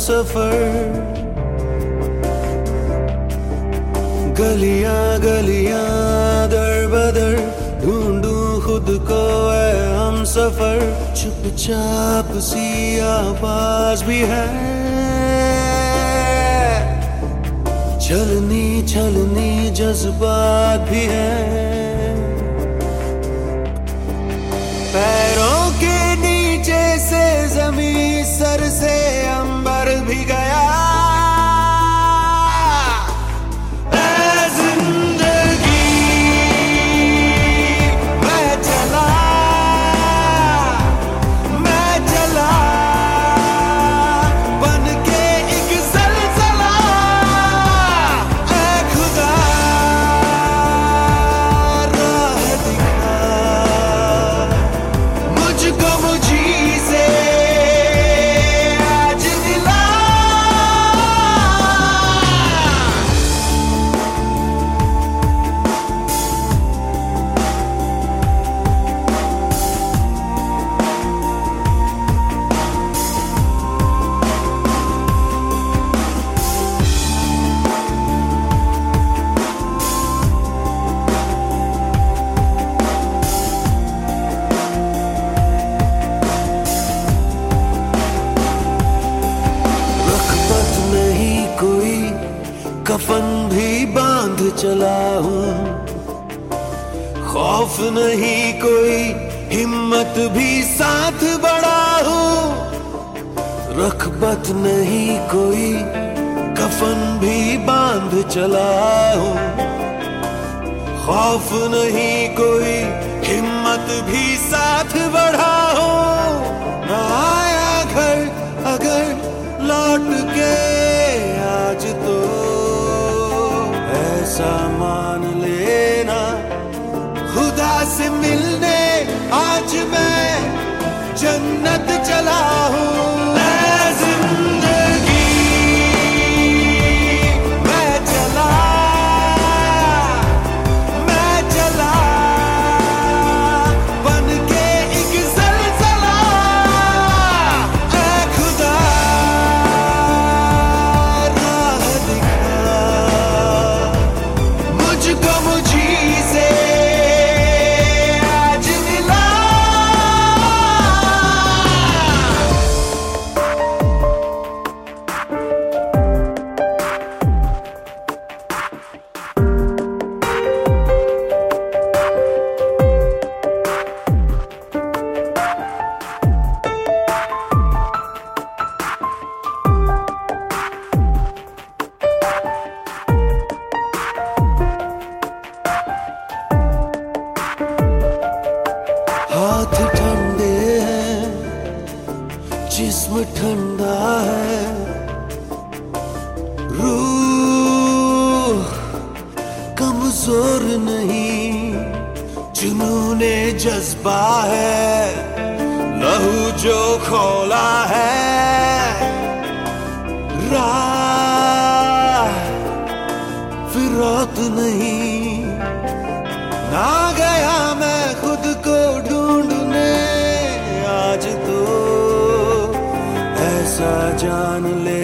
सफर। गलियां गलियां दर बदर ढूंढूं खुद को है हम सफर। चुपचाप सी आवाज भी है, छलनी छलनी जज्बात भी है। पैरों के नीचे से जमीन, सर से अंबर भी गया। कफन भी बांध चला हूँ, खौफ नहीं कोई, हिम्मत भी साथ बढ़ा हूँ। रखबत नहीं कोई, कफन भी बांध चला हूँ। खौफ नहीं कोई, हिम्मत भी साथ बढ़ा हूँ। ना आया घर अगर लौट के आज तो ऐसा मान लेना, खुदा से मिलने आज मैं जन्नत चला हूँ। हाथ ठंडे हैं, जिस्म ठंडा है, रूह कमजोर नहीं, जुनूने जज्बा है, लहू जो खोला है। राह फिरौत नहीं, ना गया मैं खुद को ढूंढने आज तो ऐसा जान ले